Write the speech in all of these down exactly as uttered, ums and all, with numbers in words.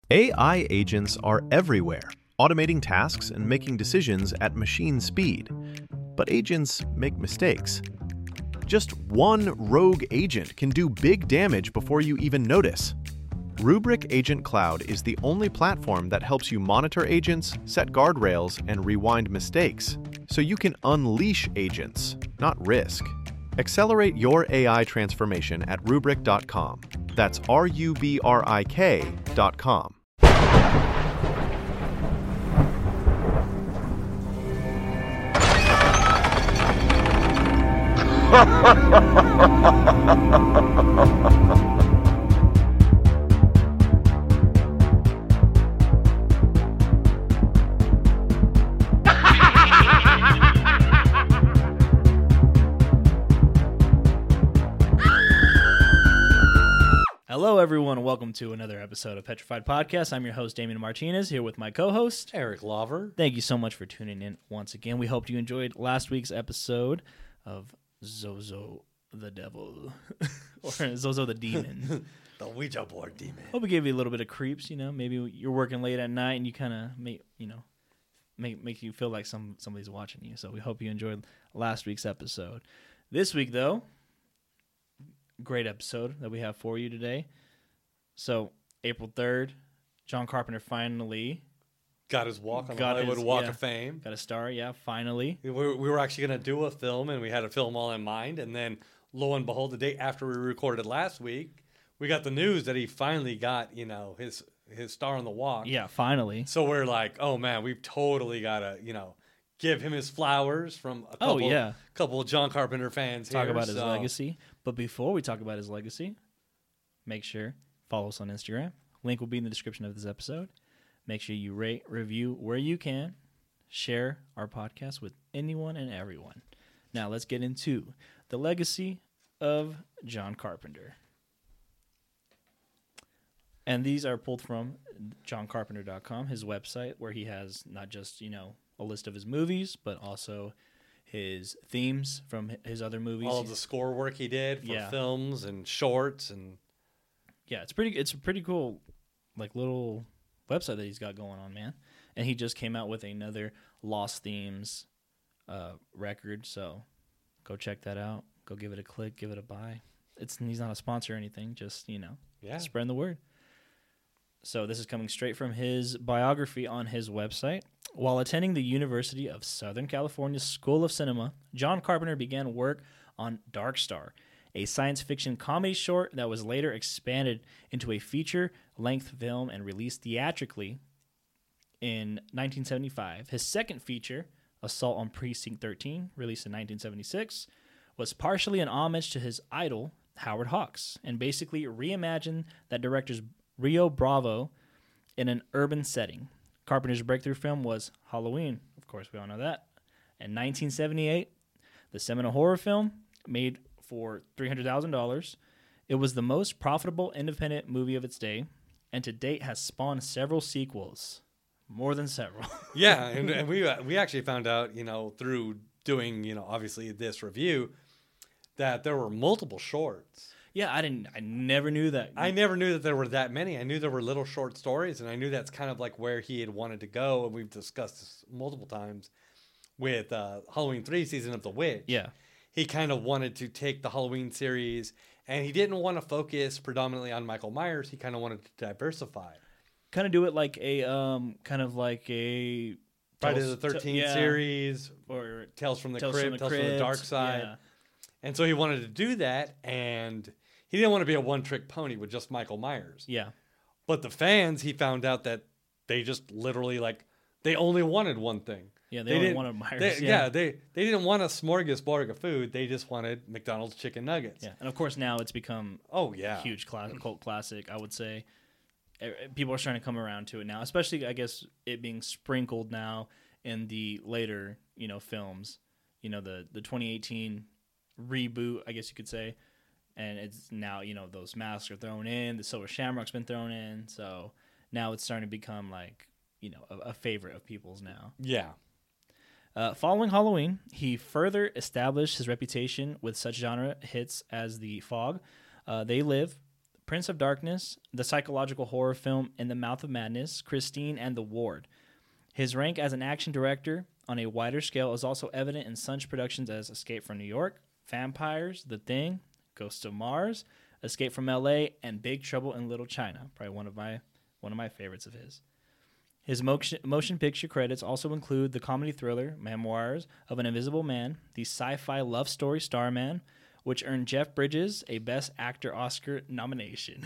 A I agents are everywhere, automating tasks and making decisions at machine speed. But agents make mistakes. Just one rogue agent can do big damage before you even notice. Rubrik Agent Cloud is the only platform that helps you monitor agents, set guardrails, and rewind mistakes, so you can unleash agents, not risk. Accelerate your A I transformation at rubrik dot com. That's R U B R I K dot com. Hello, everyone, and welcome to another episode of Petrified Podcast. I'm your host, Damian Martinez, here with my co-host, Eric Lover. Thank you so much for tuning in once again. We hope you enjoyed last week's episode of Zozo the Devil, or Zozo the Demon. The Ouija board demon. Hope we gave you a little bit of creeps, you know, maybe you're working late at night and you kind of make, you know, make make you feel like some somebody's watching you. So we hope you enjoyed last week's episode. This week, though, great episode that we have for you today. So, April third, John Carpenter finally got his walk on got the Hollywood his, Walk yeah, of Fame. Got a star, yeah, finally. We were, we were actually going to do a film, and we had a film all in mind. And then, lo and behold, the day after we recorded last week, we got the news that he finally got, you know, his his star on the walk. Yeah, finally. So we're like, oh, man, we've totally got to, you know, give him his flowers from a couple, oh, yeah. couple of John Carpenter fans Talk here, about his so. legacy. But before we talk about his legacy, make sure follow us on Instagram. Link will be in the description of this episode. Make sure you rate, review where you can. Share our podcast with anyone and everyone. Now let's get into the legacy of John Carpenter. And these are pulled from john carpenter dot com, his website, where he has not just, you know, a list of his movies, but also his themes from his other movies. All of the score work he did for Yeah. films and shorts. And yeah, it's pretty. It's a pretty cool, like, little website that he's got going on, man. And he just came out with another Lost Themes uh, record, so go check that out. Go give it a click, give it a buy. It's he's not a sponsor or anything, just, you know, yeah. spreading the word. So this is coming straight from his biography on his website. While attending the University of Southern California School of Cinema, John Carpenter began work on Dark Star, a science fiction comedy short that was later expanded into a feature-length film and released theatrically in nineteen seventy-five. His second feature, Assault on Precinct thirteen, released in nineteen seventy-six, was partially an homage to his idol, Howard Hawks, and basically reimagined that director's Rio Bravo in an urban setting. Carpenter's breakthrough film was Halloween. Of course, we all know that. In nineteen seventy-eight, the seminal horror film made for three hundred thousand dollars. It was the most profitable independent movie of its day, and to date has spawned several sequels. More than several. Yeah, and, and we uh, we actually found out, you know, through doing, you know, obviously this review, that there were multiple shorts. Yeah, I didn't. I never knew that. I never knew that there were that many. I knew there were little short stories, and I knew that's kind of like where he had wanted to go, and we've discussed this multiple times with uh, Halloween three, Season of the Witch. Yeah. He kind of wanted to take the Halloween series, and he didn't want to focus predominantly on Michael Myers. He kind of wanted to diversify. Kind of do it like a, um, kind of like a... Friday Tales- the thirteenth t- yeah. series, Or Tales from the Tales Crypt, from the Tales from the Crypt, Dark Side. yeah. And so he wanted to do that, and he didn't want to be a one-trick pony with just Michael Myers. Yeah. But the fans, he found out that they just literally, like, they only wanted one thing. Yeah, they, They only didn't- wanted Myers. They, yeah. yeah, they, they didn't want a smorgasbord of food. They just wanted McDonald's chicken nuggets. Yeah, and of course now it's become Oh, yeah. a huge class, cult classic, I would say. E- People are starting to come around to it now, especially, I guess, it being sprinkled now in the later, you know, films. You know, the, the twenty eighteen reboot, I guess you could say. And it's now, you know, those masks are thrown in. The Silver Shamrock's been thrown in. So now it's starting to become, like, you know, a, a favorite of people's now. Yeah. Uh, following Halloween, he further established his reputation with such genre hits as The Fog, uh, They Live, Prince of Darkness, the psychological horror film In the Mouth of Madness, Christine, and The Ward. His rank as an action director on a wider scale is also evident in such productions as Escape from New York, Vampires, The Thing, Ghosts of Mars, Escape from L A, and Big Trouble in Little China. Probably one of my one of my favorites of his. His motion, motion picture credits also include the comedy thriller Memoirs of an Invisible Man, the sci-fi love story Starman, which earned Jeff Bridges a Best Actor Oscar nomination,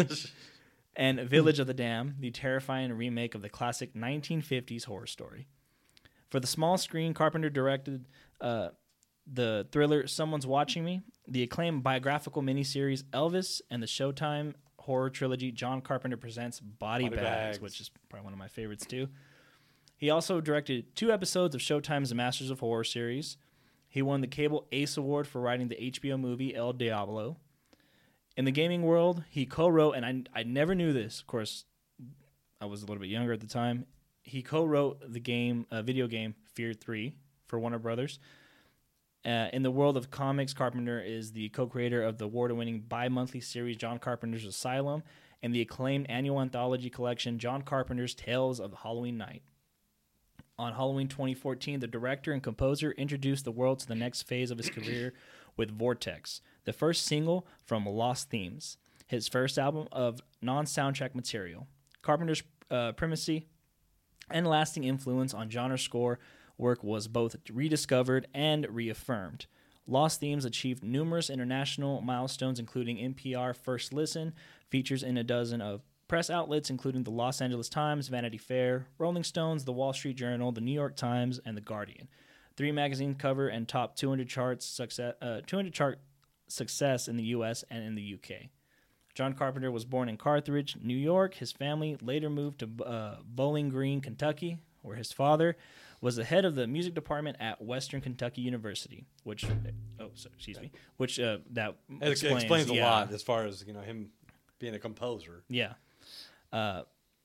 and Village of the Damned, the terrifying remake of the classic nineteen fifties horror story. For the small screen, Carpenter directed uh, the thriller Someone's Watching Me, the acclaimed biographical miniseries Elvis, and the Showtime horror trilogy John Carpenter Presents Body, Body Bags, Bags, which is probably one of my favorites too. He also directed two episodes of Showtime's Masters of Horror series. He won the Cable Ace Award for writing the H B O movie El Diablo. In the gaming world, he co-wrote, and I, I never knew this, of course, I was a little bit younger at the time, he co-wrote the game, uh, video game Fear three for Warner Brothers. Uh, in the world of comics, Carpenter is the co-creator of the award-winning bi-monthly series John Carpenter's Asylum and the acclaimed annual anthology collection John Carpenter's Tales of the Halloween Night. On Halloween twenty fourteen, the director and composer introduced the world to the next phase of his career with Vortex, the first single from Lost Themes, his first album of non-soundtrack material. Carpenter's uh, primacy and lasting influence on genre score work was both rediscovered and reaffirmed. Lost Themes achieved numerous international milestones, including N P R First Listen, features in a dozen of press outlets, including the Los Angeles Times, Vanity Fair, Rolling Stones, the Wall Street Journal, the New York Times, and the Guardian. Three magazine cover and top two hundred charts success, uh, two hundred chart success in the U S and in the U K. John Carpenter was born in Carthage, New York. His family later moved to uh, Bowling Green, Kentucky, where his father was the head of the music department at Western Kentucky University, which, oh, sorry, excuse me, which uh, that It explains, explains, a yeah, lot as far as, you know, him being a composer. Yeah. Uh,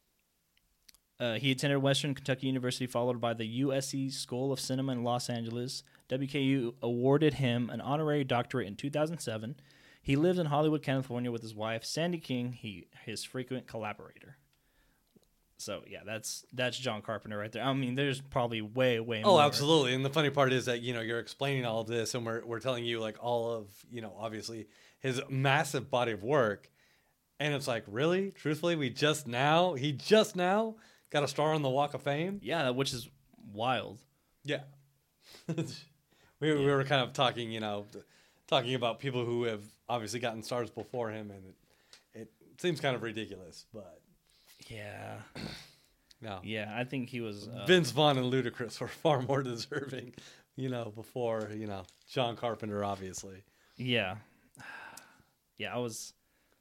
uh, he attended Western Kentucky University, followed by the U S C School of Cinema in Los Angeles. W K U awarded him an honorary doctorate in two thousand seven. He lives in Hollywood, California with his wife, Sandy King, he his frequent collaborator. So, yeah, that's that's John Carpenter right there. I mean, there's probably way, way Oh, more. absolutely. And the funny part is that, you know, you're explaining all of this and we're, we're telling you, like, all of, you know, obviously his massive body of work. And it's like, really? Truthfully, we just now, he just now got a star on the Walk of Fame? Yeah, which is wild. Yeah. we, we were kind of talking, you know, talking about people who have obviously gotten stars before him, and it, it seems kind of ridiculous, but Yeah. no. Yeah, I think he was... Uh, Vince Vaughn and Ludacris were far more deserving, you know, before, you know, John Carpenter, obviously. Yeah. Yeah, I was...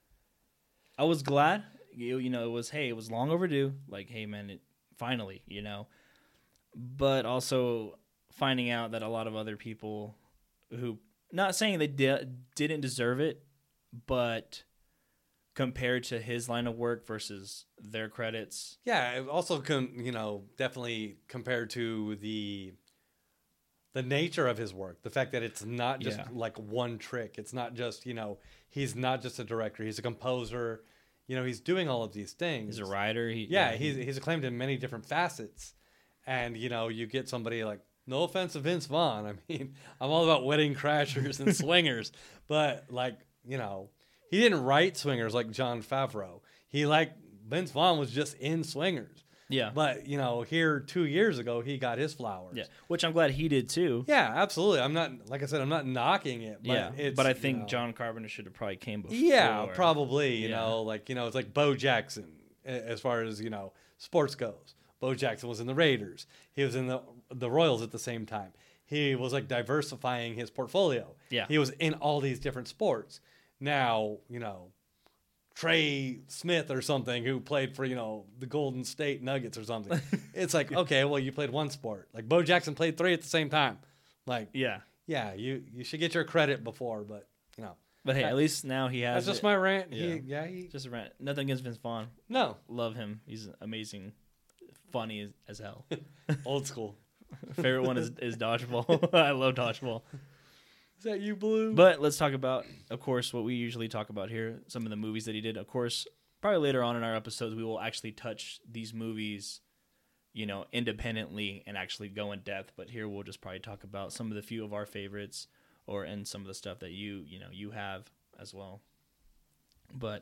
I was glad, you, you know, it was, hey, it was long overdue. Like, hey, man, it finally, you know. But also finding out that a lot of other people who, not saying they di- didn't deserve it, but compared to his line of work versus their credits. Yeah, it also, con- you know, definitely compared to the the nature of his work, the fact that it's not just Yeah. like one trick. It's not just, you know, he's not just a director. He's a composer. You know, he's doing all of these things. He's a writer. He, Yeah, yeah, he's he's acclaimed in many different facets. And, you know, you get somebody like, no offense to Vince Vaughn. I mean, I'm all about Wedding Crashers and Swingers. But, like, you know, he didn't write Swingers like Jon Favreau. He, like, Vince Vaughn was just in Swingers. Yeah. But, you know, here two years ago, he got his flowers. Yeah, which I'm glad he did too. Yeah, absolutely. I'm not, like I said, I'm not knocking it. But yeah, it's, but I you think know, John Carpenter should have probably came before. Yeah, probably. You Yeah. know, like, you know, it's like Bo Jackson a- as far as, you know, sports goes. Bo Jackson was in the Raiders. He was in the the Royals at the same time. He was like diversifying his portfolio. Yeah. He was in all these different sports. Now, you know, Trey Smith or something who played for, you know, the Golden State Nuggets or something. It's like, okay, well, you played one sport. Like Bo Jackson played three at the same time. Like, Yeah. yeah, you, you should get your credit before, but, you know. But hey, at least now he has. That's just it. my rant. Yeah. He, yeah, he, Just a rant. Nothing against Vince Vaughn. no, Love him. He's amazing, funny as, as hell. old school. Favorite one is, is dodgeball. I love dodgeball. Is that you, Blue? But let's talk about, of course, what we usually talk about here, some of the movies that he did. Of course, probably later on in our episodes, we will actually touch these movies, you know, independently and actually go in depth. But here we'll just probably talk about some of the few of our favorites or and some of the stuff that you, you know, you have as well. But,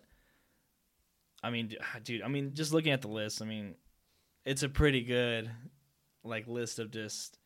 I mean, dude, I mean, just looking at the list, I mean, it's a pretty good, like, list of just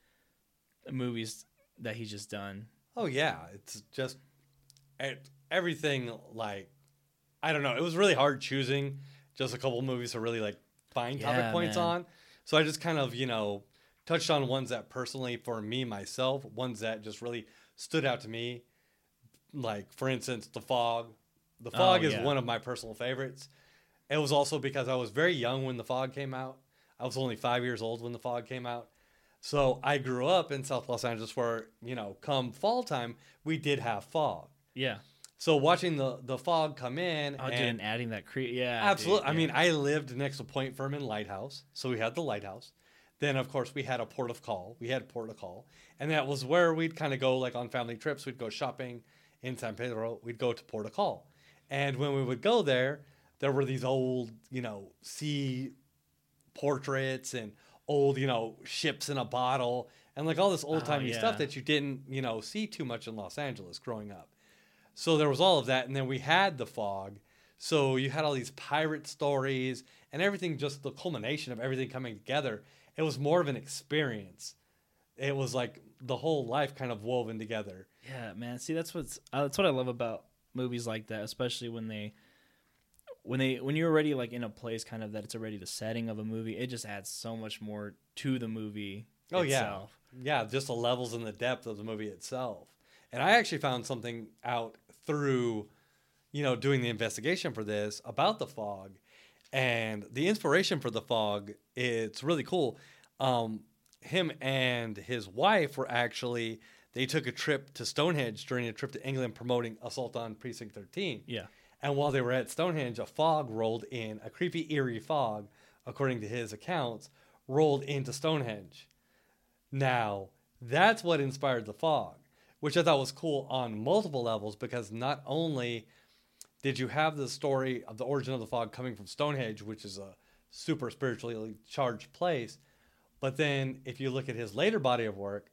movies that he's just done. Oh, yeah. It's just it, everything, like, I don't know. It was really hard choosing just a couple movies to really, like, find Yeah, topic points man. on. So I just kind of, you know, touched on ones that personally, for me, myself, ones that just really stood out to me. Like, for instance, The Fog. The Fog Oh, is yeah. one of my personal favorites. It was also because I was very young when The Fog came out. I was only five years old when The Fog came out. So I grew up in South Los Angeles where, you know, come fall time, we did have fog. Yeah. So watching the, the fog come in Oh, dude, and and adding that cre- yeah, absolutely. dude, I yeah. mean, I lived next to Point Fermin Lighthouse. So we had the lighthouse. Then, of course, we had a port of call. We had port of call. And that was where we'd kind of go, like, on family trips. We'd go shopping in San Pedro. We'd go to port of call. And when we would go there, there were these old, you know, sea portraits and old, you know, ships in a bottle and like all this old timey Oh, yeah. stuff that you didn't, you know, see too much in Los Angeles growing up. So there was all of that. And then we had the fog. So you had all these pirate stories and everything, just the culmination of everything coming together. It was more of an experience. It was like the whole life kind of woven together. Yeah, man. See, that's what's uh, that's what I love about movies like that, especially when they when they when you're already like in a place kind of that it's already the setting of a movie. It just adds so much more to the movie Oh, itself. yeah. Yeah, just the levels and the depth of the movie itself. And I actually found something out through, you know, doing the investigation for this about the fog. And the inspiration for the fog, it's really cool. Um, him and his wife were actually, they took a trip to Stonehenge during a trip to England promoting Assault on Precinct thirteen. Yeah. And while they were at Stonehenge, a fog rolled in, a creepy, eerie fog, according to his accounts, rolled into Stonehenge. Now, that's what inspired the fog, which I thought was cool on multiple levels because not only did you have the story of the origin of the fog coming from Stonehenge, which is a super spiritually charged place, but then if you look at his later body of work,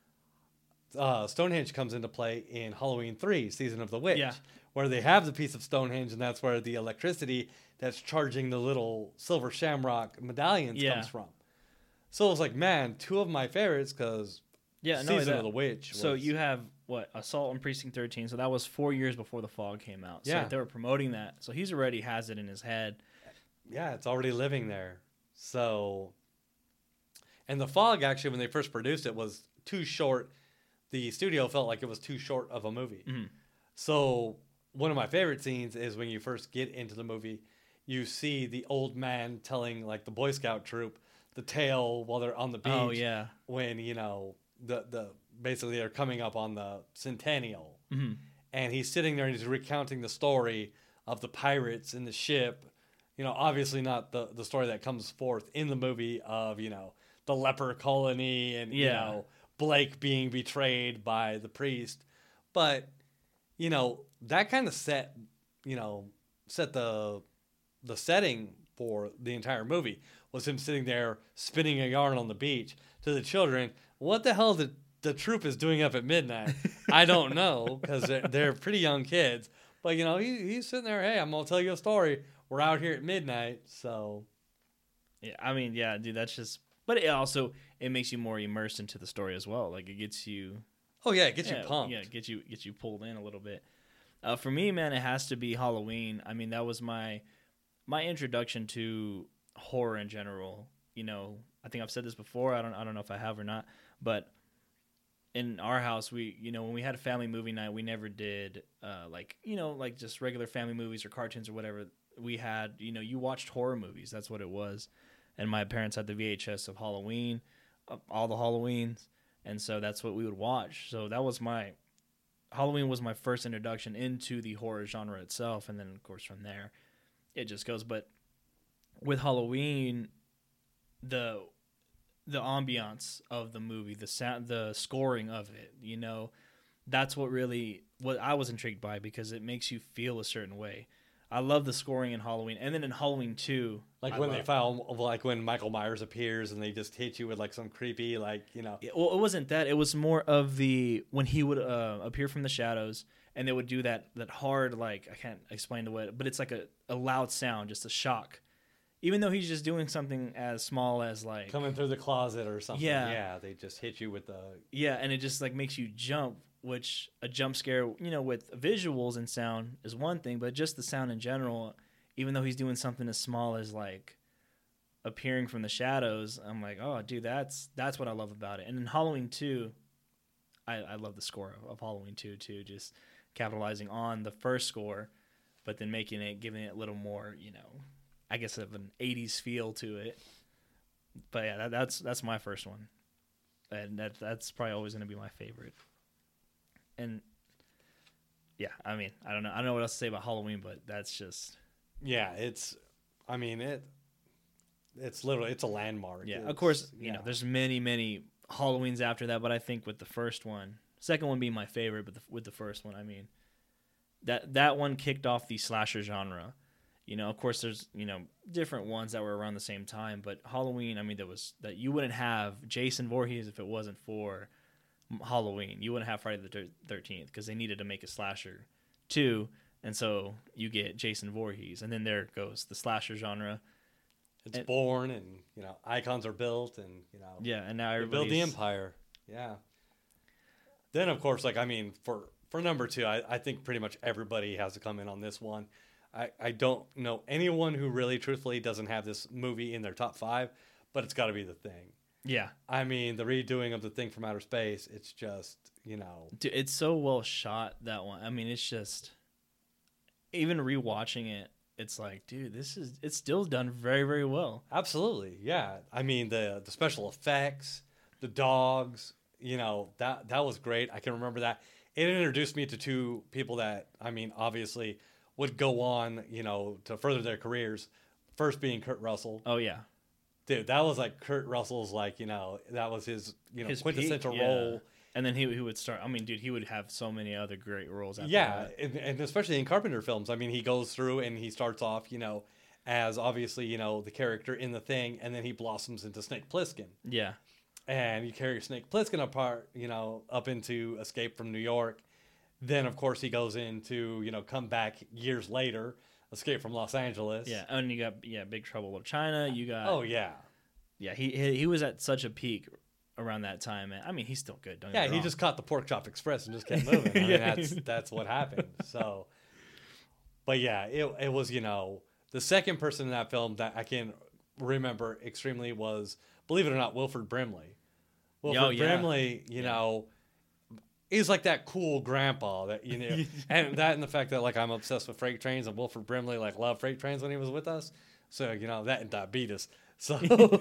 uh, Stonehenge comes into play in Halloween three, Season of the Witch, Yeah. where they have the piece of Stonehenge, and that's where the electricity that's charging the little silver shamrock medallions Yeah. comes from. So it was like, man, two of my favorites because Yeah, no, Season that, of the Witch. So was- you have what Assault on Precinct thirteen. So that was four years before The Fog came out. So Yeah. they were promoting that. So he's already has it in his head. yeah, it's already living there. So, and the fog actually, when they first produced it, was too short. The studio felt like it was too short of a movie. Mhm. So one of my favorite scenes is when you first get into the movie, you see the old man telling like the Boy Scout troop the tale while they're on the beach. Oh yeah. When you know the the basically they're coming up on the centennial, hmm and he's sitting there and he's recounting the story of the pirates in the ship. You know, obviously not the, the story that comes forth in the movie of, you know, the leper colony and, you Yeah. know, Blake being betrayed by the priest. But, you know, that kind of set, you know, set the the setting for the entire movie was him sitting there spinning a yarn on the beach to the children. What the hell the, the troop is doing up at midnight? I don't know because they're, they're pretty young kids. But, you know, he, he's sitting there, hey, I'm going to tell you a story. We're out here at midnight, so... Yeah, I mean, yeah, dude, that's just. But it also it makes you more immersed into the story as well. Like it gets you. Oh, yeah, it gets yeah, you pumped. Yeah, get you get you pulled in a little bit. Uh, for me, man, it has to be Halloween. I mean, that was my my introduction to horror in general. You know, I think I've said this before. I don't I don't know if I have or not, but in our house, we you know when we had a family movie night, we never did uh, like you know like just regular family movies or cartoons or whatever. We had you know you watched horror movies. That's what it was. And my parents had the V H S of Halloween, uh, all the Halloweens, and so that's what we would watch. So that was my Halloween was my first introduction into the horror genre itself, and then of course from there, it just goes. But with Halloween, the the ambiance of the movie, the sound, the scoring of it, you know, that's what really what I was intrigued by, because it makes you feel a certain way. I love the scoring in Halloween, and then in Halloween two, Like I when love, they file, like when Michael Myers appears and they just hit you with like some creepy, like, you know. It, well, it wasn't that. It was more of the when he would uh, appear from the shadows, and they would do that that hard, like, I can't explain the way, but it's like a, a loud sound, just a shock. Even though he's just doing something as small as like Coming through the closet or something. Yeah. Yeah, they just hit you with the. yeah, and it just like makes you jump. Which a jump scare, you know, with visuals and sound is one thing, but just the sound in general, even though he's doing something as small as like appearing from the shadows, I'm like, oh, dude, that's that's what I love about it. And in Halloween two, I, I love the score of, of Halloween two too, just capitalizing on the first score, but then making it, giving it a little more, you know, I guess of an eighties feel to it. But yeah, that, that's that's my first one, and that that's probably always going to be my favorite. And yeah, I mean, I don't know, I don't know what else to say about Halloween, but that's just Yeah, it's. I mean it. It's literally it's a landmark. yeah. It's, Of course, you yeah. know, there's many many Halloweens after that, but I think with the first one, second one being my favorite, but the, with the first one, I mean, that that one kicked off the slasher genre. You know, of course, there's, you know, different ones that were around the same time, but Halloween, I mean, there was that you wouldn't have Jason Voorhees if it wasn't for Halloween. You wouldn't have Friday the thirteenth because they needed to make a slasher too, and so you get Jason Voorhees, and then there goes the slasher genre. It's and, born, and you know icons are built, and you know yeah, and now they everybody build the empire. Yeah. Then of course, like I mean, for for number two, I, I think pretty much everybody has to come in on this one. I, I don't know anyone who really truthfully doesn't have this movie in their top five, but it's got to be The Thing. Yeah, I mean, the redoing of The Thing from Outer Space, it's just, you know. dude, it's so well shot, that one. I mean, it's just, even rewatching it, it's like, dude, this is, it's still done very, very well. Absolutely, yeah. I mean, the the special effects, the dogs, you know, that that was great. I can remember that. It introduced me to two people that, I mean, obviously would go on, you know, to further their careers. First being Kurt Russell. Oh, yeah. Dude, that was like Kurt Russell's, like, you know, that was his, you know, His quintessential peak, yeah. role. And then he, he would start, I mean, dude, he would have so many other great roles after Yeah, that. and, and especially in Carpenter films. I mean, he goes through and he starts off, you know, as obviously, you know, the character in The Thing, and then he blossoms into Snake Plissken. Yeah. And you carry Snake Plissken apart, you know, up into Escape from New York. Then, of course, he goes into, you know, come back years later, Escape from Los Angeles. Yeah, and you got, yeah, Big Trouble in Little China. You got, Oh, yeah. yeah, he, he he was at such a peak around that time. And I mean, he's still good. Don't get Yeah, me he wrong. just caught the Pork Chop Express and just kept moving. I mean, Yeah. that's that's what happened. So, but yeah, it it was, you know, the second person in that film that I can remember extremely was, believe it or not, Wilford Brimley. Wilford Oh, yeah. Brimley, you Yeah. know, he's like that cool grandpa that, you know, and that and the fact that like I'm obsessed with freight trains, and Wilford Brimley like loved freight trains when he was with us. So, you know, that and diabetes. So,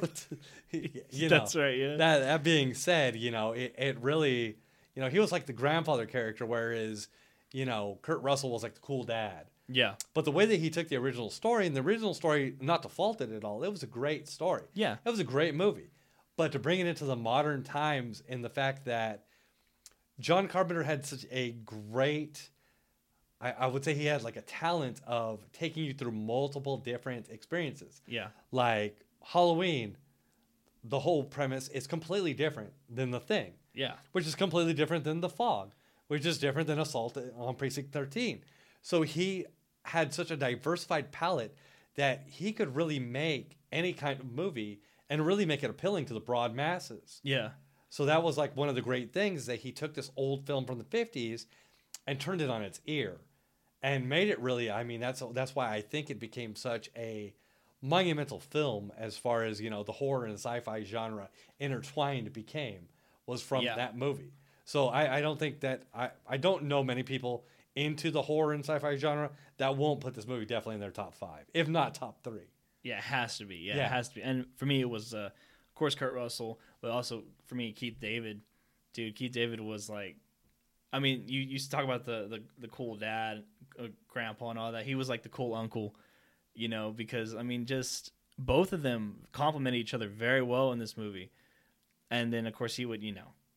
you know, That's right, yeah. That that being said, you know, it, it really, you know, he was like the grandfather character, whereas, you know, Kurt Russell was like the cool dad. Yeah. But the way that he took the original story, and the original story, not to fault it at all, it was a great story. Yeah. It was a great movie. But to bring it into the modern times, and the fact that John Carpenter had such a great, I, I would say he had like a talent of taking you through multiple different experiences. Yeah. Like Halloween, the whole premise is completely different than The Thing, Yeah. which is completely different than The Fog, which is different than Assault on Precinct thirteen. So he had such a diversified palette that he could really make any kind of movie and really make it appealing to the broad masses. Yeah. So that was like one of the great things, that he took this old film from the fifties and turned it on its ear and made it really, I mean, that's that's why I think it became such a monumental film as far as, you know, the horror and sci-fi genre intertwined became, was from Yeah. that movie. So I, I don't think that, I, I don't know many people into the horror and sci-fi genre that won't put this movie definitely in their top five, if not top three. Yeah, it has to be. Yeah, Yeah. it has to be. And for me, it was, uh, of course, Kurt Russell, but also for me, Keith David. Dude, Keith David was like, I mean, you used to talk about the, the, the cool dad, uh, grandpa, and all that. He was like the cool uncle, you know, because, I mean, just both of them complement each other very well in this movie. And then, of course, he would, you know, uh,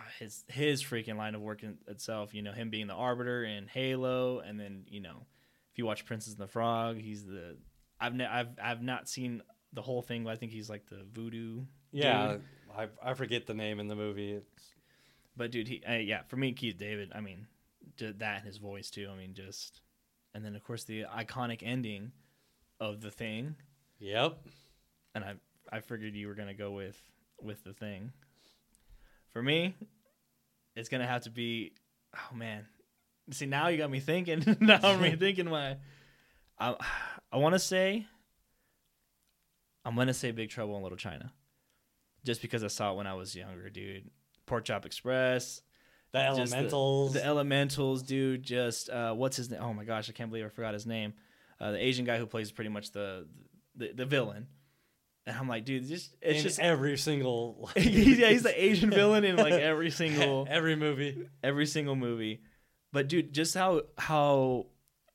his his freaking line of work in itself. You know, him being the Arbiter in Halo, and then you know, if you watch Princess and the Frog, he's the. I've ne- I've I've not seen the whole thing, but I think he's like the voodoo. Yeah, dude. I I forget the name in the movie. It's... But dude, he uh, yeah, for me, Keith David. I mean, did that and his voice too. I mean, just and then of course the iconic ending of The Thing. Yep. And I I figured you were gonna go with with The Thing. For me, it's gonna have to be. Oh man, see now you got me thinking. now I'm rethinking my. I I want to say. I'm gonna say Big Trouble in Little China, just because I saw it when I was younger, dude. Pork Chop Express, The Elementals, the, the Elementals, dude. Just uh, what's his name? Oh my gosh, I can't believe I forgot his name. Uh, the Asian guy who plays pretty much the the, the villain. And I'm like, dude, just it's in just every single. Like, yeah, he's the Asian villain in like every single every movie, every single movie. But dude, just how how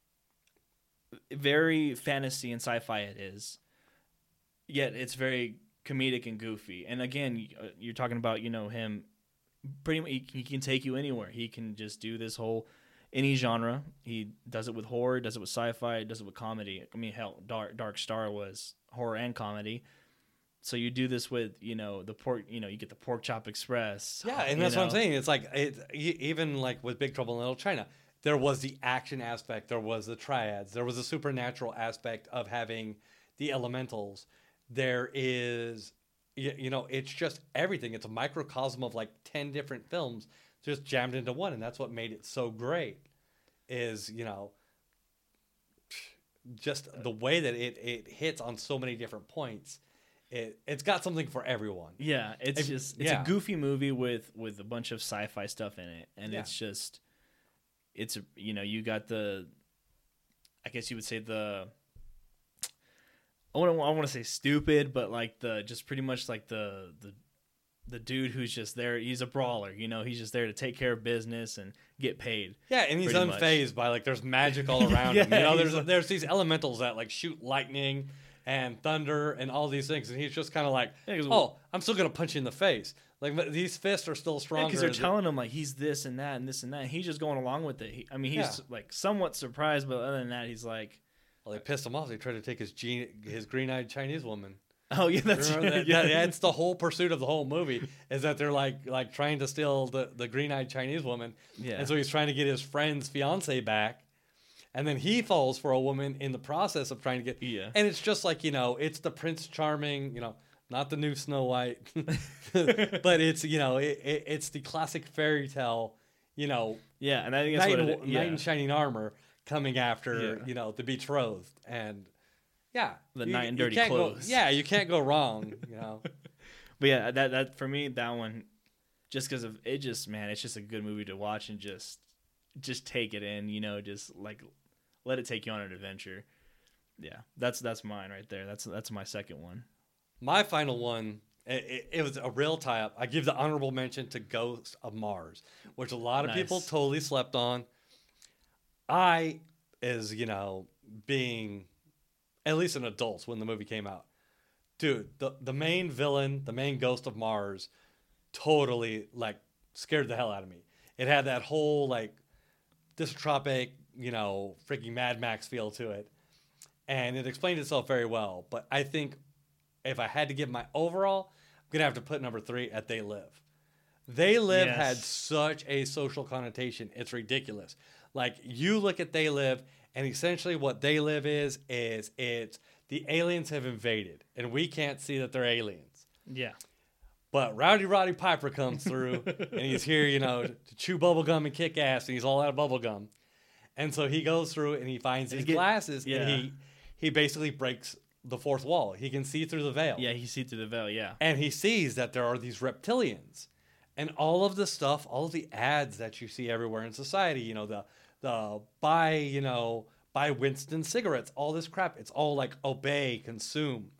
very fantasy and sci-fi it is. Yet it's very comedic and goofy. And again, you're talking about, you know, him pretty much, he can take you anywhere. He can just do this whole, any genre. He does it with horror, does it with sci-fi, does it with comedy. I mean, hell, Dark, Dark Star was horror and comedy. So you do this with, you know, the pork, you know, you get the Pork Chop Express. Yeah, and that's know. what I'm saying. It's like, it, even like with Big Trouble in Little China, there was the action aspect, there was the triads, there was a supernatural aspect of having the elementals. There is, you, you know, it's just everything. It's a microcosm of like ten different films just jammed into one. And that's what made it so great is, you know, just the way that it, it hits on so many different points. It, it's got something for everyone. Yeah, it's if, just, it's yeah. a goofy movie with, with a bunch of sci-fi stuff in it. And yeah. it's just, it's, a, you know, you got the, I guess you would say the, I want to I want to say stupid, but like the just pretty much like the the the dude who's just there. He's a brawler, you know. He's just there to take care of business and get paid. Yeah, and he's unfazed much. by like there's magic all around yeah, him. You know, there's like, there's these elementals that like shoot lightning and thunder and all these things, and he's just kind of like, yeah, oh, I'm still gonna punch you in the face. Like these fists are still stronger. Because yeah, they're telling him like he's this and that and this and that. And he's just going along with it. He, I mean, he's yeah. like somewhat surprised, but other than that, he's like. Well, they pissed him off. They tried to take his gene, his green-eyed Chinese woman. Oh yeah, that's right. That, yeah. that, that's the whole pursuit of the whole movie is that they're like like trying to steal the, the green-eyed Chinese woman. Yeah. And so he's trying to get his friend's fiance back, and then he falls for a woman in the process of trying to get. Yeah. And it's just like, you know, it's the Prince Charming, you know, not the new Snow White, but it's, you know, it, it, it's the classic fairy tale, you know. Yeah, and I think that's knight, what it, yeah. knight in shining armor. Coming after, yeah. you know, the betrothed. And, yeah. The you, knight in dirty clothes. Go, yeah, you can't go wrong, you know. But, yeah, that that for me, that one, just because of it just, man, it's just a good movie to watch and just just take it in, you know, just, like, let it take you on an adventure. Yeah, that's that's mine right there. That's that's my second one. My final one, it, it, it was a real tie-up. I give the honorable mention to Ghost of Mars, which a lot of nice. people totally slept on. I, as, you know, being at least an adult when the movie came out, dude, the, the main villain, the main Ghost of Mars, totally, like, scared the hell out of me. It had that whole, like, dystopic, you know, freaking Mad Max feel to it. And it explained itself very well. But I think if I had to give my overall, I'm going to have to put number three at They Live. They Live yes. had such a social connotation. It's ridiculous. Like, you look at They Live, and essentially what They Live is, is it's the aliens have invaded, and we can't see that they're aliens. Yeah. But Rowdy Roddy Piper comes through, and he's here, you know, to chew bubblegum and kick ass, and he's all out of bubblegum. And so he goes through, and he finds his get, glasses, yeah. and he, he basically breaks the fourth wall. He can see through the veil. Yeah, he sees through the veil, yeah. And he sees that there are these reptilians. And all of the stuff, all of the ads that you see everywhere in society, you know, the the buy, you know, buy Winston cigarettes, all this crap, it's all like obey, consume.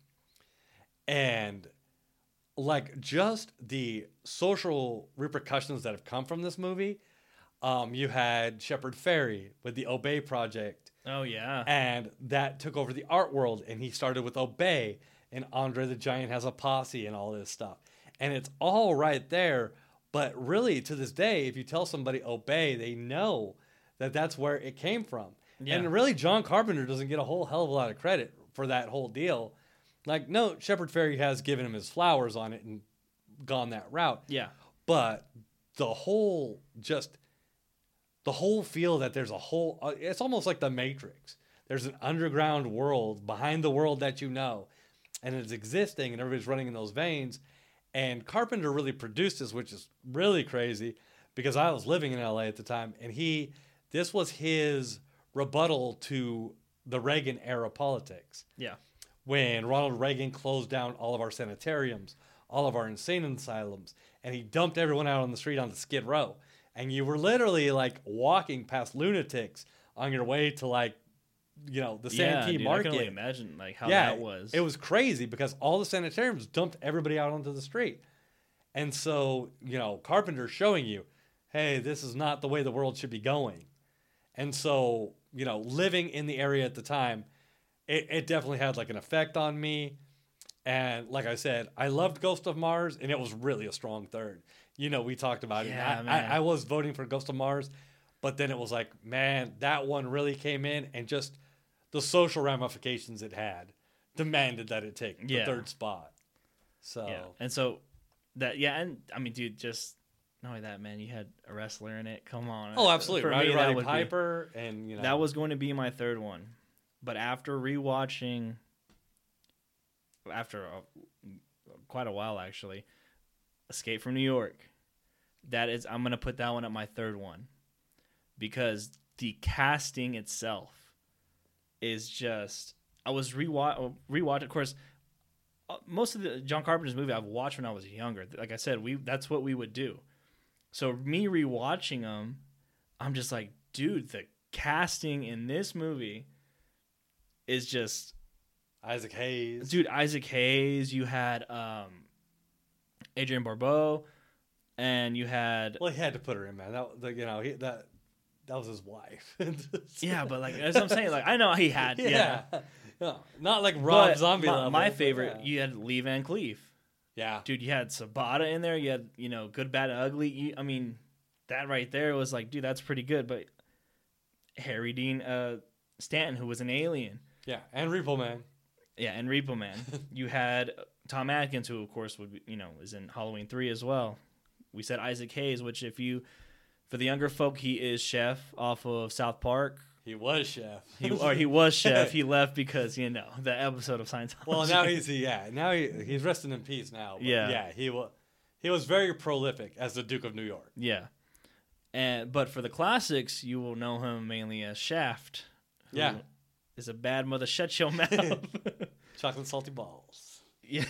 And like just the social repercussions that have come from this movie. Um, you had Shepard Fairey with the Obey Project. Oh, yeah. And that took over the art world, and he started with Obey, and Andre the Giant has a posse and all this stuff. And it's all right there, But really, to this day, if you tell somebody obey, they know that that's where it came from. Yeah. And really, John Carpenter doesn't get a whole hell of a lot of credit for that whole deal. Like, no, Shepard Fairey has given him his flowers on it and gone that route. Yeah. But the whole, just the whole feel that there's a whole, uh, it's almost like the Matrix. There's an underground world behind the world that you know, and it's existing, and everybody's running in those veins. And Carpenter really produced this, which is really crazy because I was living in L A at the time, and he, this was his rebuttal to the Reagan era politics. Yeah. When Ronald Reagan closed down all of our sanitariums, all of our insane asylums, and he dumped everyone out on the street onto Skid Row. And you were literally like walking past lunatics on your way to like, you know, the Yeah, Santee dude, I Market. can only imagine like how yeah, that was. It was crazy because all the sanitariums dumped everybody out onto the street. And so, you know, Carpenter's showing you, hey, this is not the way the world should be going. And so, you know, living in the area at the time, it, it definitely had like an effect on me. And like I said, I loved Ghost of Mars, and it was really a strong third. You know, we talked about Yeah, it. I, man. I, I was voting for Ghost of Mars, but then it was like, man, that one really came in, and just the social ramifications it had demanded that it take the Yeah. third spot. So, Yeah. And so that, yeah. And I mean, dude, just not only that, man, you had a wrestler in it. Come on. oh, absolutely. For Roddy, me, that Roddy would be- Piper, and, you know. That was going to be my third one. But after rewatching, after a, quite a while actually, Escape from New York, that is, I'm going to put that one at my third one. Because the casting itself is just, I was rewatch, rewatch, of course, uh, most of the John Carpenter's movie I've watched when I was younger. Like I said, we that's what we would do. So me rewatching them, I'm just like, dude, the casting in this movie is just, Isaac Hayes. dude, Isaac Hayes, you had um, Adrienne Barbeau, and you had, Well, he had to put her in, man. That, the, you know, he, that that was his wife. yeah, but like, as I'm saying, like, I know he had, yeah. yeah. Yeah. Not like Rob But Zombie my, level. my but favorite, yeah. you had Lee Van Cleef. Yeah. Dude, you had Sabata in there. You had, you know, Good, Bad, and Ugly. You, I mean, that right there was like, dude, that's pretty good. But Harry Dean uh, Stanton, who was an alien. Yeah. And Repo Man. Yeah, and Repo Man. You had Tom Atkins, who, of course, would be, you know, is in Halloween three as well. We said Isaac Hayes, which if you, for the younger folk, he is Chef off of South Park. He was Chef. He or he was Chef. He left because, you know, the episode of Scientology. Well, now he's yeah. Now he he's resting in peace now. But Yeah. yeah. He was he was very prolific as the Duke of New York. Yeah. And but for the classics, you will know him mainly as Shaft. Who Yeah. is a bad mother. Shut your mouth. Chocolate salty balls. Yeah.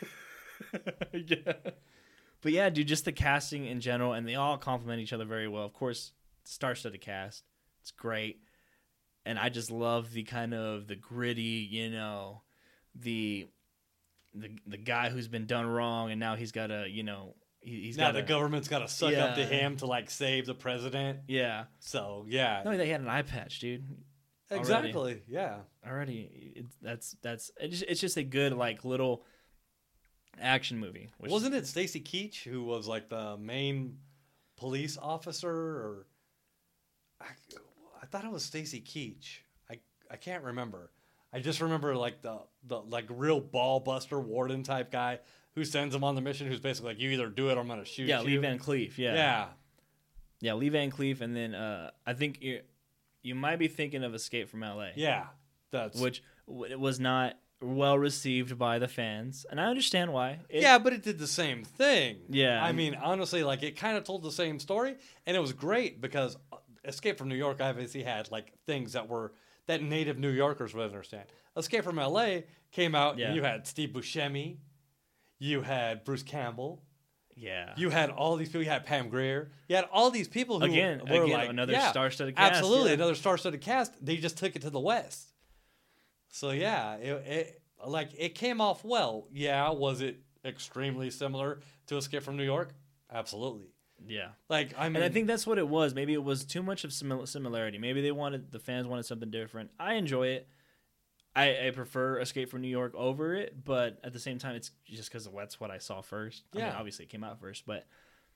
Yeah. But yeah, dude, just the casting in general, and they all complement each other very well. Of course, star-studded cast. It's great. And I just love the kind of the gritty, you know, the the the guy who's been done wrong, and now he's got to, you know, he, he's Now got the government's got to suck up to Yeah. him to like save the president. Yeah. So yeah. No, they had an eye patch, dude. Exactly. Yeah. Already, it, that's that's it's just, it's just a good like little action movie. Which Wasn't it Stacy Keach who was like the main police officer, or I, I thought it was Stacy Keach. I I can't remember. I just remember like the the like real ball buster warden type guy who sends him on the mission, who's basically like, you either do it or I'm gonna shoot yeah, you. Lee Van Cleef. Yeah, Yeah. yeah, Lee Van Cleef, and then uh, I think you you might be thinking of Escape from L A. Yeah. That's which w- was not well received by the fans, and I understand why. It, yeah, but it did the same thing. Yeah. I mean, honestly, like it kind of told the same story, and it was great because Escape from New York obviously had like things that were that native New Yorkers would understand. Escape from L A came out, Yeah. and you had Steve Buscemi, you had Bruce Campbell, yeah. you had all these people, you had Pam Grier, you had all these people who Again, were again, like another yeah, star-studded cast. absolutely yeah. another star-studded cast. They just took it to the West. So yeah, it, it like it came off well. Yeah, was it extremely similar to Escape from New York? Absolutely. Yeah. Like I mean, And I think that's what it was. Maybe it was too much of simil- similarity. Maybe they wanted the fans wanted something different. I enjoy it. I, I prefer Escape from New York over it, but at the same time, it's just because that's what I saw first. I mean, Yeah. obviously, it came out first, but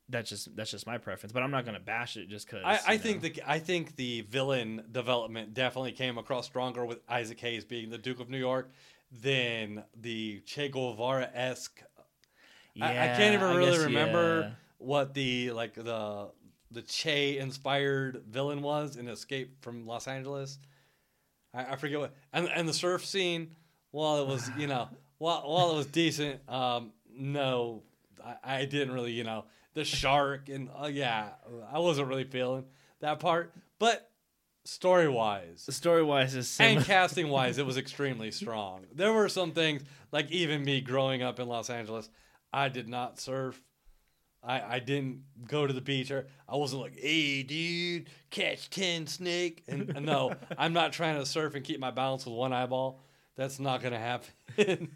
that's just that's just my preference. But I'm not gonna bash it just because. I, I think the I think the villain development definitely came across stronger with Isaac Hayes being the Duke of New York than the Che Guevara esque. Yeah, I, I can't even I really guess, remember yeah. what the like the the Che inspired villain was in Escape from Los Angeles. I, I forget what and and the surf scene. While it was you know while while it was decent, um, no, I, I didn't really you know the shark and uh, yeah, I wasn't really feeling that part. But story wise, Story wise is similar. and casting wise, it was extremely strong. There were some things like even me growing up in Los Angeles, I did not surf. I, I didn't go to the beach. Or I wasn't like, hey, dude, catch ten snake. And, and no, I'm not trying to surf and keep my balance with one eyeball. That's not going to happen.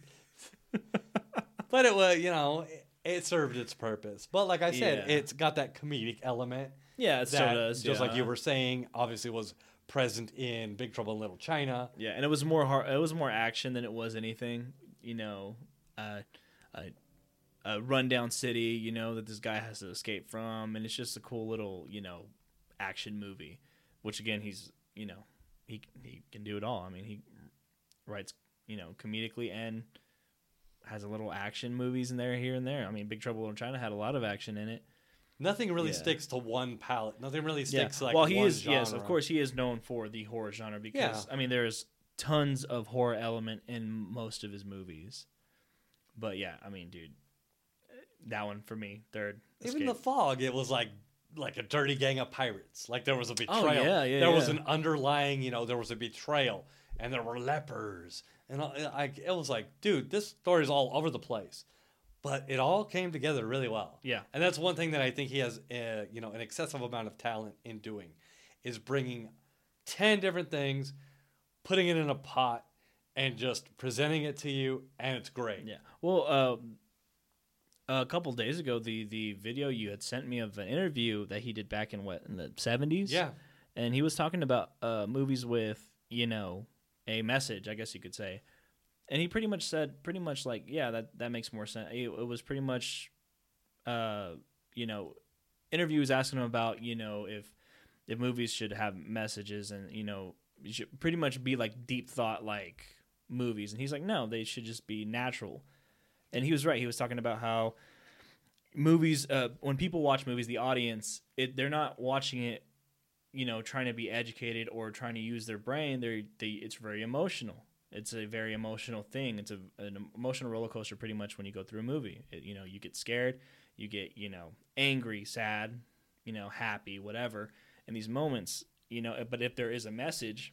But it was, you know, it, it served its purpose. But like I said, Yeah. it's got that comedic element. Yeah, it still that, does. just yeah. like you were saying, obviously was present in Big Trouble in Little China. Yeah, and it was more hard, it was more action than it was anything. You know, uh, a, a rundown city. You know that this guy has to escape from, and it's just a cool little you know action movie. Which again, he's you know he he can do it all. I mean, he writes you know comedically and has a little action movies in there here and there. I mean, Big Trouble in Little China had a lot of action in it. Nothing really Yeah. sticks to one palette. Nothing really sticks to like well, he one is genre. yes, of course, he is known for the horror genre because Yeah. I mean, there's tons of horror element in most of his movies. But yeah, I mean, dude, that one for me, third. Even Escape. The Fog, it was like like a dirty gang of pirates. Like there was a betrayal. Oh, yeah, yeah, there was yeah. an underlying, you know, there was a betrayal, and there were lepers, and all- I, it was like, dude, this story is all over the place, but it all came together really well. Yeah. And that's one thing that I think he has, uh, you know, an excessive amount of talent in doing, is bringing ten different things, putting it in a pot, and just presenting it to you, and it's great. Yeah. Well, uh, a couple days ago, the the video you had sent me of an interview that he did back in what in the seventies. Yeah. And he was talking about uh, movies with you know a message, I guess you could say. And he pretty much said, pretty much like, yeah, that, that makes more sense. It, it was pretty much, uh, you know, interviews asking him about, you know, if if movies should have messages and, you know, it should pretty much be like deep thought like movies. And he's like, no, they should just be natural. And he was right. He was talking about how movies, uh, when people watch movies, the audience, it, they're not watching it, you know, trying to be educated or trying to use their brain. They're, they, it's very emotional. It's a very emotional thing. It's a, an emotional roller coaster pretty much when you go through a movie. It, you know, you get scared, you get, you know, angry, sad, you know, happy, whatever. In these moments, you know, but if there is a message,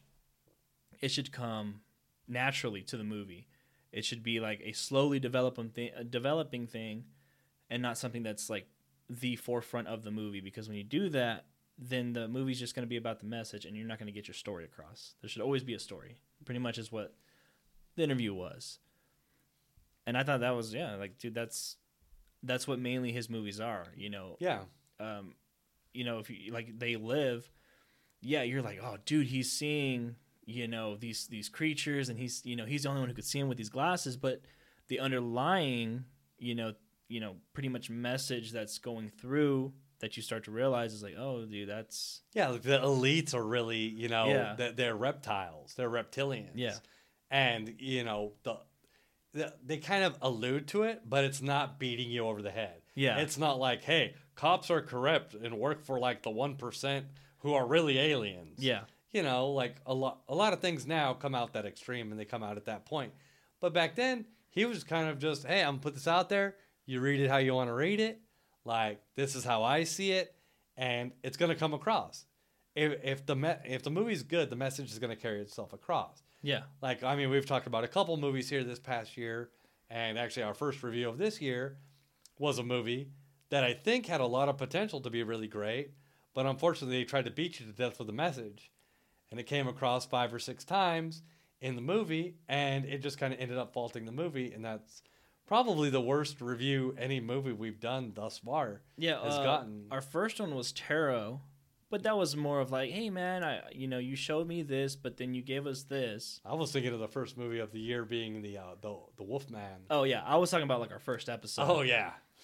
it should come naturally to the movie. It should be like a slowly developing thing, a developing thing, and not something that's like the forefront of the movie. Because when you do that, then the movie's just going to be about the message, and you're not going to get your story across. There should always be a story. Pretty much is what the interview was. And I thought that was, yeah, like, dude, that's that's what mainly his movies are, you know. Yeah. Um, you know, if you, like, They Live, yeah, you're like, oh, dude, he's seeing, you know, these these creatures, and he's, you know, he's the only one who could see them with these glasses, but the underlying, you know, you know, pretty much message that's going through that you start to realize is like, oh, dude, that's... Yeah, like the elites are really, you know, Yeah. they're, they're reptiles. They're reptilians. Yeah. And, you know, the, the they kind of allude to it, but it's not beating you over the head. Yeah. It's not like, hey, cops are corrupt and work for, like, the one percent who are really aliens. Yeah. You know, like, a lot, a lot of things now come out that extreme, and they come out at that point. But back then, he was kind of just, hey, I'm going to put this out there. You read it how you want to read it. Like, this is how I see it, and it's going to come across. If if the me- if the movie's good, the message is going to carry itself across. Yeah. Like, I mean, we've talked about a couple movies here this past year, and actually our first review of this year was a movie that I think had a lot of potential to be really great, but unfortunately they tried to beat you to death with the message, and it came across five or six times in the movie, and it just kind of ended up faulting the movie, and that's probably the worst review any movie we've done thus far Yeah, has uh, gotten. Our first one was Tarot, but that was more of like, hey man, I you know you showed me this, but then you gave us this. I was thinking of the first movie of the year being the uh, the the Wolfman. Oh yeah, I was talking about like our first episode. Oh yeah,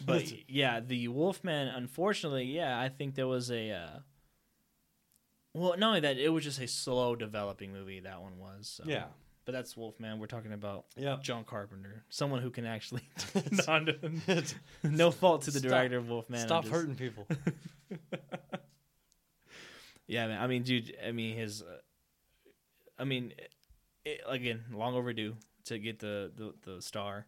But yeah, the Wolfman, unfortunately, yeah, I think there was a. Uh, well, not only that, it was just a slow developing movie. That one was. So. Yeah. But that's Wolfman. We're talking about Yep. John Carpenter, someone who can actually. not, no fault to the Stop- director of Wolfman. I'm Stop just- hurting people. Yeah, man. I mean, dude. I mean, his. Uh, I mean, it, again, long overdue to get the, the, the star.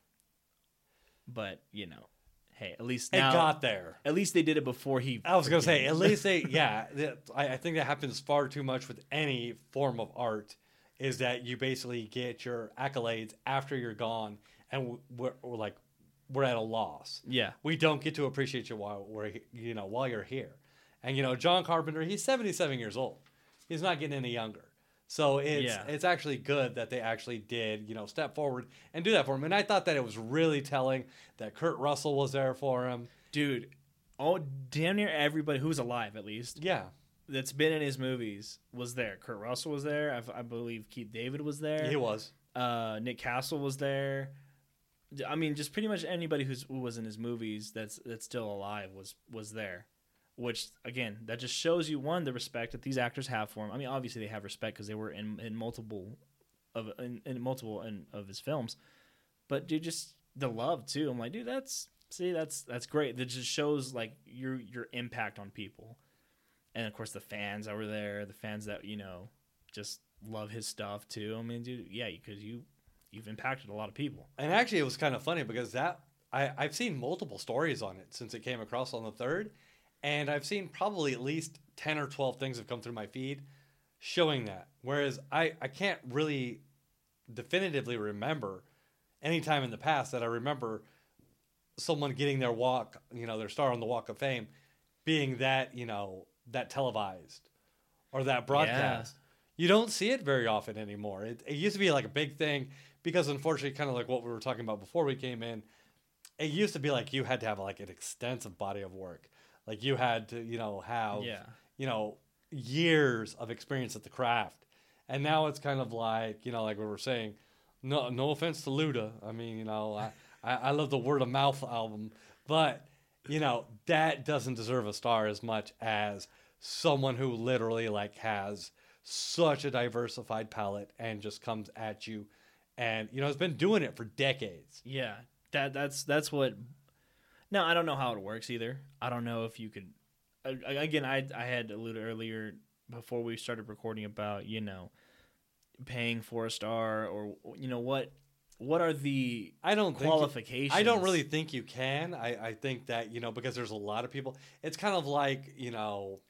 But you know, hey, at least It now, got there. at least they did it before he. I was gonna say, freaking- at least they, yeah. th- I, I think that happens far too much with any form of art. Is that you basically get your accolades after you're gone, and we're, we're like, we're at a loss. Yeah. We don't get to appreciate you while we're, he- you know, while you're here. And you know, John Carpenter, he's seventy-seven years old. He's not getting any younger. So it's Yeah. it's actually good that they actually did, you know, step forward and do that for him. And I thought that it was really telling that Kurt Russell was there for him. Dude, oh, damn near everybody who's alive, at least, Yeah. that's been in his movies was there. Kurt Russell was there. I, I believe Keith David was there. He was. Uh, Nick Castle was there. I mean, just pretty much anybody who's, who was in his movies that's that's still alive was was there. Which, again, that just shows you, one, the respect that these actors have for him. I mean, obviously they have respect because they were in, in multiple of in, in multiple in, of his films. But, dude, just the love, too. I'm like, dude, that's, see, that's that's great. That just shows, like, your your impact on people. And, of course, the fans that were there, the fans that, you know, just love his stuff, too. I mean, dude, yeah, because you, you've impacted a lot of people. And actually, it was kind of funny because that I, I've seen multiple stories on it since it came across on the third. And I've seen probably at least ten or twelve things have come through my feed showing that. Whereas I, I can't really definitively remember any time in the past that I remember someone getting their walk, you know, their star on the Walk of Fame being that, you know, that televised or that broadcast. You don't see it very often anymore. It, it used to be like a big thing because unfortunately, kind of like what we were talking about before we came in, it used to be like you had to have like an extensive body of work. Like you had to, you know, have, Yeah. you know, years of experience at the craft. And now it's kind of like, you know, like we were saying, no no offense to Luda. I mean, you know, I, I, I love the Word of Mouth album. But, you know, that doesn't deserve a star as much as someone who literally like has such a diversified palette and just comes at you and, you know, has been doing it for decades. Yeah, that that's that's what. Now I don't know how it works either. I don't know if you could. Uh, again, I I had alluded earlier before we started recording about, you know, paying for a star or, you know, what what are the I don't think qualifications? I don't really think you can. I, I think that, you know, because there's a lot of people. It's kind of like, you know,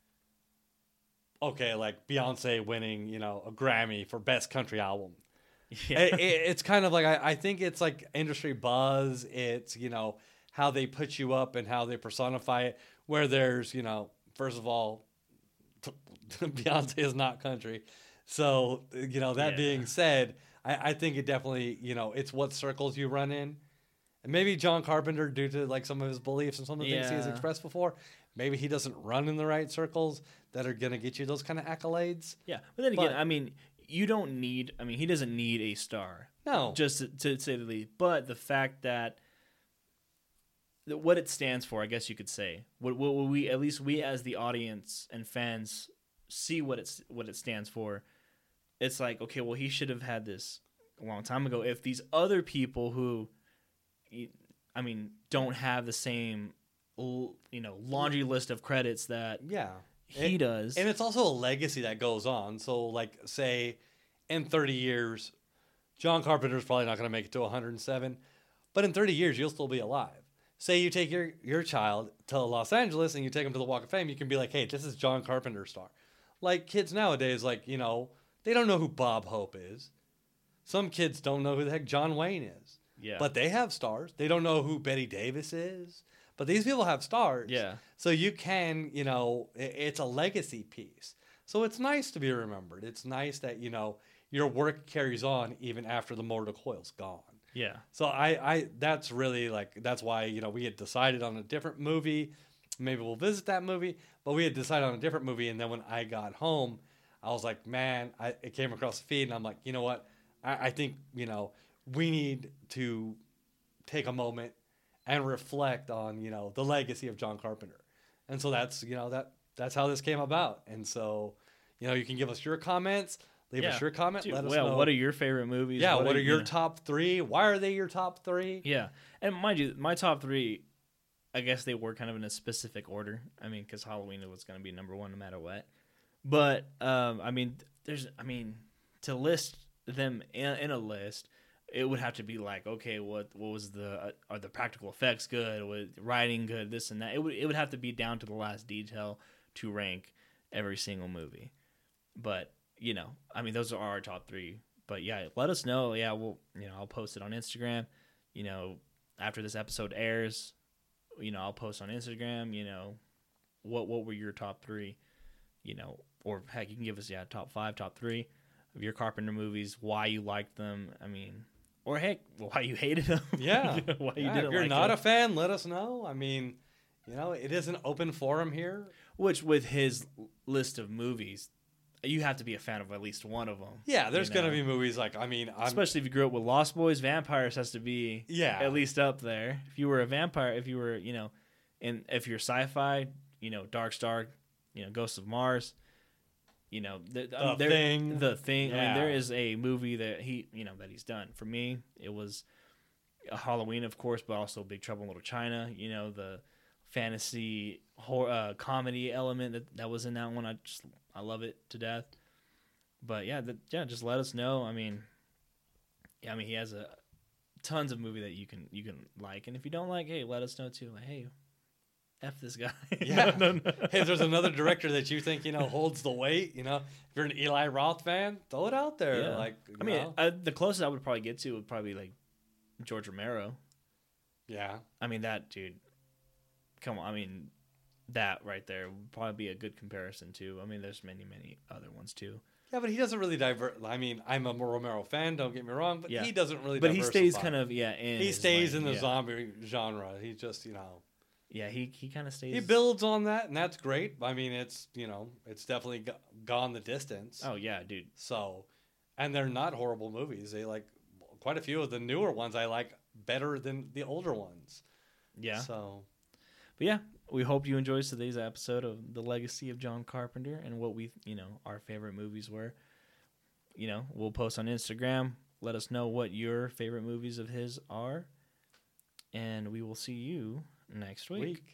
okay, like Beyonce winning, you know, a Grammy for Best Country Album. Yeah. it, it, it's kind of like, I, I think it's like industry buzz. It's, you know, how they put you up and how they personify it, where there's, you know, first of all, Beyonce is not country. So, you know, that Yeah. being said, I, I think it definitely, you know, it's what circles you run in. And maybe John Carpenter, due to like some of his beliefs and some of the things he has Yeah. expressed before, maybe he doesn't run in the right circles that are going to get you those kind of accolades. Yeah, but then again, But- I mean, you don't need. I mean, he doesn't need a star. No. just to, to say the least. But the fact that, that what it stands for, I guess you could say, what, what we at least we as the audience and fans see what it's what it stands for. It's like, okay, well, he should have had this a long time ago. If these other people who, I mean, don't have the same, you know, laundry list of credits that Yeah. he It- does. And it's also a legacy that goes on. So, like, say, in thirty years, John Carpenter's probably not going to make it to one hundred seven, but in thirty years, you'll still be alive. Say you take your, your child to Los Angeles and you take him to the Walk of Fame, you can be like, hey, this is John Carpenter's star. Like, kids nowadays, like, you know, they don't know who Bob Hope is. Some kids don't know who the heck John Wayne is. yeah, But they have stars. They don't know who Betty Davis is. But these people have stars. yeah, So you can, you know, i- it's a legacy piece. So it's nice to be remembered. It's nice that, you know, your work carries on even after the mortal coil's gone. yeah. So I, I, that's really like, that's why, you know, we had decided on a different movie. Maybe we'll visit that movie, but we had decided on a different movie. And then when I got home, I was like, man, I, it came across the feed and I'm like, you know what? I, I think, you know, we need to take a moment and reflect on, you know, the legacy of John Carpenter. And so that's, you know, that that's how this came about. And so, you know, you can give us your comments, leave Yeah. us your comment, Dude, let us well, know. what are your favorite movies? yeah, what, are, you your know- top three? Why are they your top three? Yeah, and mind you, my top three, I guess they were kind of in a specific order. I mean, because Halloween was going to be number one no matter what. But um, I mean, there's, I mean, to list them in, in a list, it would have to be like, okay, what what was the uh, are the practical effects good? Was writing good? This and that. It would it would have to be down to the last detail to rank every single movie. But you know, I mean, those are our top three. But yeah, let us know. Yeah, we'll you know I'll post it on Instagram. You know, after this episode airs, you know I'll post on Instagram. You know, what what were your top three? You know, or heck, you can give us yeah top five, top three of your Carpenter movies. Why you liked them? I mean. Or heck, why you hated them? Yeah. why you Yeah, didn't if you're like not them. a fan, let us know. I mean, you know, it is an open forum here. Which with his list of movies, you have to be a fan of at least one of them. Yeah, there's you going to know? be movies like, I mean, I'm, Especially if you grew up with Lost Boys, Vampires has to be Yeah. at least up there. If you were a vampire, if you were, you know, and if you're sci-fi, you know, Dark Star, you know, Ghosts of Mars, you know, the, I mean, The there- Thing. the thing. I mean, Yeah. there is a movie that he, you know, that he's done. For me, it was a Halloween, of course, but also Big Trouble in Little China. You know, the fantasy horror uh, comedy element that that was in that one. I just I love it to death. But yeah, the, yeah, just let us know. I mean, yeah, I mean he has a tons of movie that you can you can like, and if you don't like, hey, let us know too. Like, hey, F this guy. Yeah. no, no, no. hey, if there's another director that you think, you know, holds the weight, you know, if you're an Eli Roth fan, throw it out there. Yeah. Like, you I mean, know. uh, the closest I would probably get to would probably be like George Romero. yeah. I mean, that dude. Come on, I mean, that right there would probably be a good comparison too. I mean, there's many, many other ones too. Yeah, but he doesn't really divert. I mean, I'm a Romero fan, don't get me wrong, but Yeah. he doesn't really But he stays diversify. kind of yeah in. He his stays lane, in the yeah. zombie genre. He just, you know, Yeah, he he kind of stays. he builds on that, and that's great. I mean, it's, you know, it's definitely go- gone the distance. Oh yeah, dude. So, and they're not horrible movies. They like quite a few of the newer ones I like better than the older ones. Yeah. So, But yeah, we hope you enjoyed today's episode of The Legacy of John Carpenter and what we, you know, our favorite movies were. You know, we'll post on Instagram. Let us know what your favorite movies of his are. And we will see you next week. week.